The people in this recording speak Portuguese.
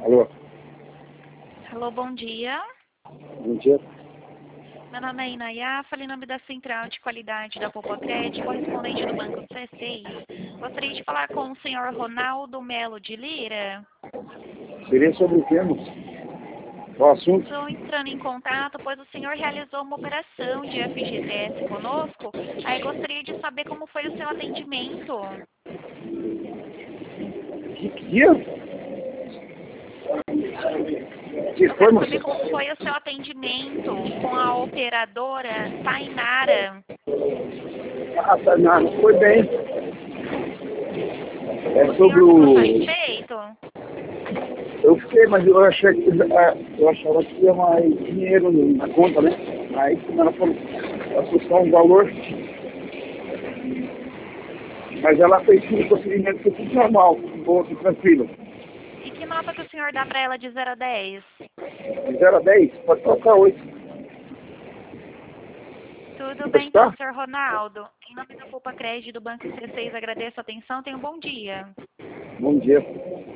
Alô, Alô, bom dia. bom dia. Meu nome é Inayá, falei em nome da Central de Qualidade da Popocred, correspondente do Banco C6. Gostaria de falar com o senhor Ronaldo Melo de Lira. Seria sobre o tema? Qual assunto? Estou entrando em contato, pois o senhor realizou uma operação de FGTS conosco. Aí gostaria de saber como foi o seu atendimento. Que dia? Que Eu quero saber informação? como foi o seu atendimento com a operadora Tainara. Ah, tá, não, foi bem. É O sobre senhor ficou o... satisfeito? Eu fiquei, mas eu achei que... Eu achava que ia mais dinheiro na conta, né? Aí ela falou, assustar um valor. Mas ela fez tudo o procedimento, foi tudo normal, bom, tudo tranquilo. E que nota que o senhor dá para ela de 0 a 10? De 0 a 10, pode colocar 8. Tudo Pode bem então, estar? senhor Ronaldo. Em nome da Poupa Crédito do Banco C6, agradeço a atenção. Tenha um bom dia. Bom dia.